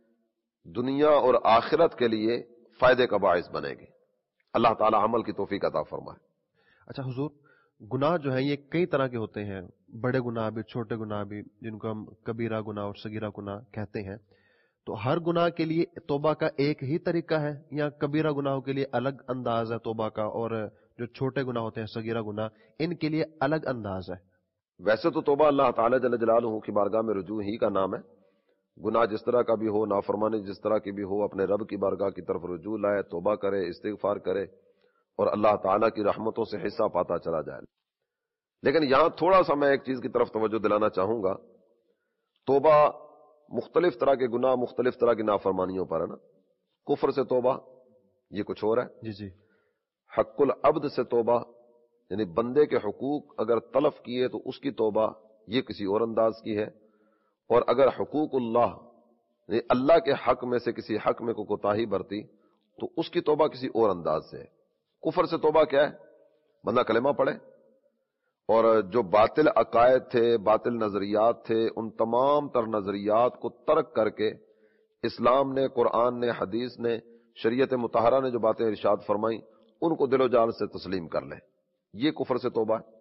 دنیا اور آخرت کے لیے فائدے کا باعث بنے گی۔ اللہ تعالی عمل کی توفیق عطا فرمائے۔ اچھا حضور، گناہ جو ہیں یہ کئی طرح کے ہوتے ہیں، بڑے گناہ بھی، چھوٹے گناہ بھی، جن کو ہم کبیرہ گناہ اور صغیرہ گناہ کہتے ہیں۔ تو ہر گناہ کے لیے توبہ کا ایک ہی طریقہ ہے یا کبیرہ گناہوں کے لیے الگ انداز ہے توبہ کا، اور جو چھوٹے گناہ ہوتے ہیں صغیرہ گناہ ان کے لیے الگ انداز ہے؟ ویسے تو توبہ اللہ تعالی جل جلالہ کی بارگاہ میں رجوع ہی کا نام ہے۔ گناہ جس طرح کا بھی ہو، نافرمانی جس طرح کی بھی ہو، اپنے رب کی بارگاہ کی طرف رجوع لائے، توبہ کرے، استغفار کرے، اور اللہ تعالیٰ کی رحمتوں سے حصہ پاتا چلا جائے۔ لیکن یہاں تھوڑا سا میں ایک چیز کی طرف توجہ دلانا چاہوں گا۔ توبہ مختلف طرح کے گناہ، مختلف طرح کی نافرمانیوں پر ہے نا۔ کفر سے توبہ یہ کچھ اور ہے، جی جی۔ حق العبد سے توبہ یعنی بندے کے حقوق اگر تلف کیے تو اس کی توبہ یہ کسی اور انداز کی ہے، اور اگر حقوق اللہ یعنی اللہ کے حق میں سے کسی حق میں کوئی کوتاہی برتی تو اس کی توبہ کسی اور انداز سے ہے۔ کفر سے توبہ کیا ہے؟ بندہ کلمہ پڑھے اور جو باطل عقائد تھے، باطل نظریات تھے، ان تمام تر نظریات کو ترک کر کے اسلام نے، قرآن نے، حدیث نے، شریعت مطہرہ نے جو باتیں ارشاد فرمائیں ان کو دل و جان سے تسلیم کر لے، یہ کفر سے توبہ ہے۔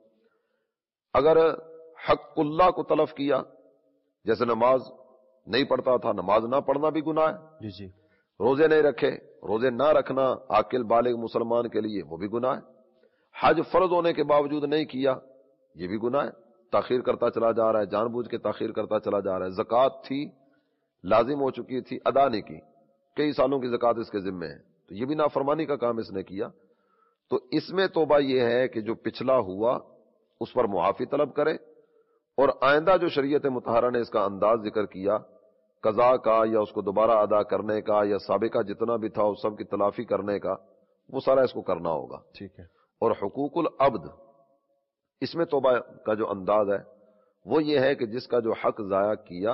اگر حق اللہ کو تلف کیا، جیسے نماز نہیں پڑھتا تھا، نماز نہ پڑھنا بھی گناہ ہے، جی جی۔ روزے نہیں رکھے، روزے نہ رکھنا عاقل بالغ مسلمان کے لیے وہ بھی گناہ ہے۔ حج فرض ہونے کے باوجود نہیں کیا، یہ بھی گناہ ہے، تاخیر کرتا چلا جا رہا ہے، جان بوجھ کے تاخیر کرتا چلا جا رہا ہے۔ زکوٰۃ تھی، لازم ہو چکی تھی، ادا نہیں کی، کئی سالوں کی زکوٰۃ اس کے ذمے ہے، تو یہ بھی نافرمانی کا کام اس نے کیا۔ تو اس میں توبہ یہ ہے کہ جو پچھلا ہوا اس پر معافی طلب کرے، اور آئندہ جو شریعت مطہرہ نے اس کا انداز ذکر کیا، قضا کا یا اس کو دوبارہ ادا کرنے کا یا سابقہ جتنا بھی تھا اس سب کی تلافی کرنے کا، وہ سارا اس کو کرنا ہوگا. ٹھیک ہے. اور حقوق العبد، اس میں توبہ کا جو انداز ہے وہ یہ ہے کہ جس کا جو حق ضائع کیا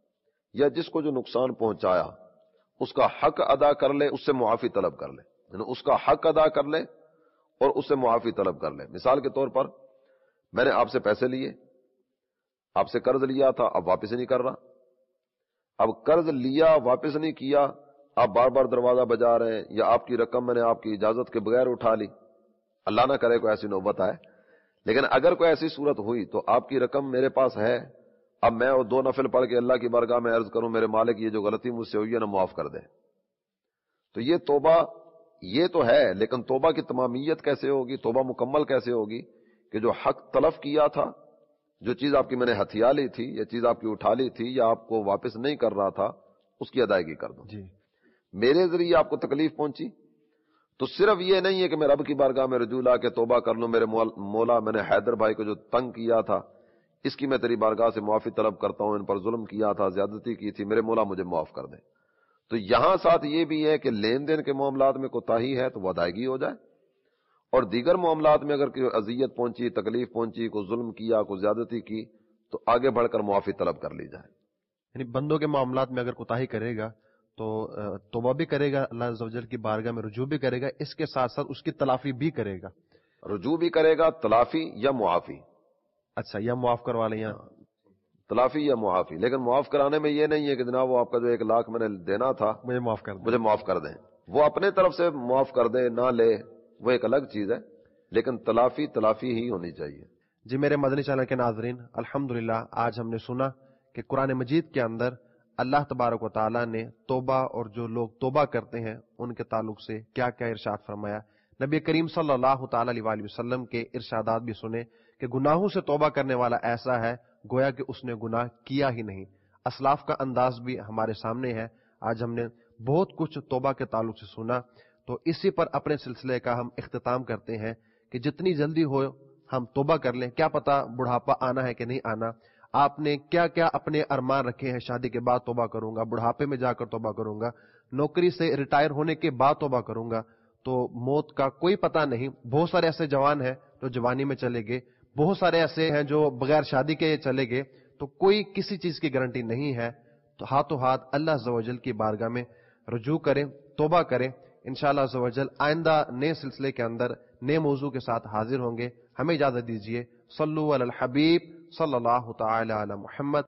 یا جس کو جو نقصان پہنچایا اس کا حق ادا کر لے، اس سے معافی طلب کر لے. یعنی اس کا حق ادا کر لے اور اس سے معافی طلب کر لے. مثال کے طور پر میں نے آپ سے پیسے لیے، آپ سے قرض لیا تھا، اب واپس نہیں کر رہا. اب قرض لیا واپس نہیں کیا، آپ بار بار دروازہ بجا رہے ہیں، یا آپ کی رقم میں نے آپ کی اجازت کے بغیر اٹھا لی. اللہ نہ کرے کوئی ایسی نوبت آئے، لیکن اگر کوئی ایسی صورت ہوئی تو آپ کی رقم میرے پاس ہے، اب میں اور 2 نفل پڑھ کے اللہ کی بارگاہ میں عرض کروں میرے مالک یہ جو غلطی مجھ سے ہوئی ہے نا معاف کر دے، تو یہ توبہ یہ تو ہے. لیکن توبہ کی تمامیت کیسے ہوگی، توبہ مکمل کیسے ہوگی کہ جو حق تلف کیا تھا، جو چیز آپ کی میں نے ہتھیا لی تھی، یا چیز آپ کی اٹھا لی تھی، یا آپ کو واپس نہیں کر رہا تھا، اس کی ادائیگی کر دوں. جی. میرے ذریعے آپ کو تکلیف پہنچی تو صرف یہ نہیں ہے کہ میں رب کی بارگاہ میں رجوع لا کے توبہ کر لوں، میرے مولا میں نے حیدر بھائی کو جو تنگ کیا تھا اس کی میں تیری بارگاہ سے معافی طلب کرتا ہوں، ان پر ظلم کیا تھا، زیادتی کی تھی، میرے مولا مجھے معاف کر دے. تو یہاں ساتھ یہ بھی ہے کہ لین دین کے معاملات میں کوتاہی ہے تو وہ ادائیگی ہو جائے، اور دیگر معاملات میں اگر کوئی اذیت پہنچی، تکلیف پہنچی، کوئی ظلم کیا، کوئی زیادتی کی، تو آگے بڑھ کر معافی طلب کر لی جائے. یعنی بندوں کے معاملات میں اگر کوتاہی کرے گا تو توبہ بھی کرے گا، اللہ عز و جل کی بارگاہ میں رجوع بھی کرے گا، اس کے ساتھ ساتھ اس کی تلافی بھی کرے گا. رجوع بھی کرے گا، تلافی یا معافی. اچھا، یا معاف کروا لیں یا تلافی یا معافی. لیکن معاف کرانے میں یہ نہیں ہے کہ جناب وہ آپ کا جو 1 لاکھ میں نے دینا تھا مجھے معاف کر دیں. مجھے معاف کر دیں. وہ اپنے طرف سے معاف کر دے نہ لے وہ ایک الگ چیز ہے، لیکن تلافی ہی ہونی چاہیے. جی میرے مدنی چینل کے ناظرین، الحمدللہ آج ہم نے سنا کہ قرآن مجید کے اندر اللہ تبارک و تعالیٰ نے توبہ اور جو لوگ توبہ کرتے ہیں ان کے تعلق سے کیا کیا ارشاد فرمایا. نبی کریم صلی اللہ تعالی علیہ وسلم کے ارشادات بھی سنے کہ گناہوں سے توبہ کرنے والا ایسا ہے گویا کہ اس نے گناہ کیا ہی نہیں. اسلاف کا انداز بھی ہمارے سامنے ہے. آج ہم نے بہت کچھ توبہ کے تعلق سے سنا، تو اسی پر اپنے سلسلے کا ہم اختتام کرتے ہیں کہ جتنی جلدی ہو ہم توبہ کر لیں. کیا پتا بڑھاپا آنا ہے کہ نہیں آنا. آپ نے کیا کیا اپنے ارمان رکھے ہیں، شادی کے بعد توبہ کروں گا، بڑھاپے میں جا کر توبہ کروں گا، نوکری سے ریٹائر ہونے کے بعد توبہ کروں گا، تو موت کا کوئی پتہ نہیں. بہت سارے ایسے جوان ہیں جو جوانی میں چلے گئے، بہت سارے ایسے ہیں جو بغیر شادی کے چلے گئے، تو کوئی کسی چیز کی گارنٹی نہیں ہے. تو ہاتھوں ہاتھ اللہ عز و جل کی بارگاہ میں رجوع کریں، توبہ کریں. انشاءاللہ عز و جل آئندہ نئے سلسلے کے اندر نئے موضوع کے ساتھ حاضر ہوں گے. ہمیں اجازت دیجیے. صلو علی الحبیب صلی اللہ تعالی علی محمد.